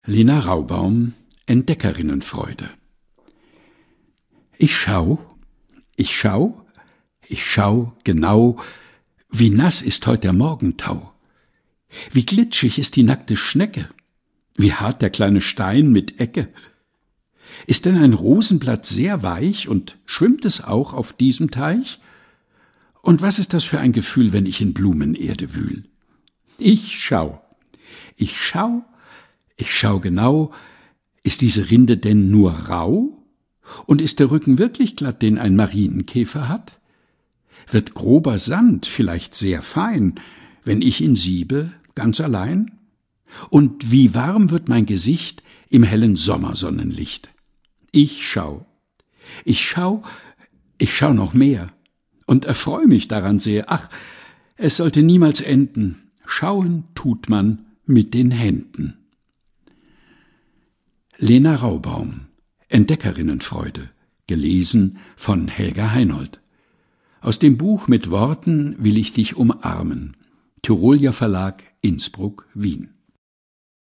Lena Raubaum, Entdeckerinnenfreude. Ich schau genau, wie nass ist heut der Morgentau, wie glitschig ist die nackte Schnecke, wie hart der kleine Stein mit Ecke. Ist denn ein Rosenblatt sehr weich und schwimmt es auch auf diesem Teich? Und was ist das für ein Gefühl, wenn ich in Blumenerde wühl? Ich schau genau, ist diese Rinde denn nur rau? Und ist der Rücken wirklich glatt, den ein Marienkäfer hat? Wird grober Sand vielleicht sehr fein, wenn ich ihn siebe, ganz allein? Und wie warm wird mein Gesicht im hellen Sommersonnenlicht? Ich schau noch mehr und erfreu mich daran sehr. Ach, es sollte niemals enden. Schauen tut man mit den Händen. Lena Raubaum, Entdeckerinnenfreude, gelesen von Helga Heinold. Aus dem Buch Mit Worten will ich dich umarmen. Tyrolia Verlag, Innsbruck, Wien.